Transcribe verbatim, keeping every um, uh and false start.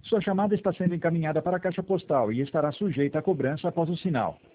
Sua chamada está sendo encaminhada para a caixa postal e estará sujeita a cobrança após o sinal.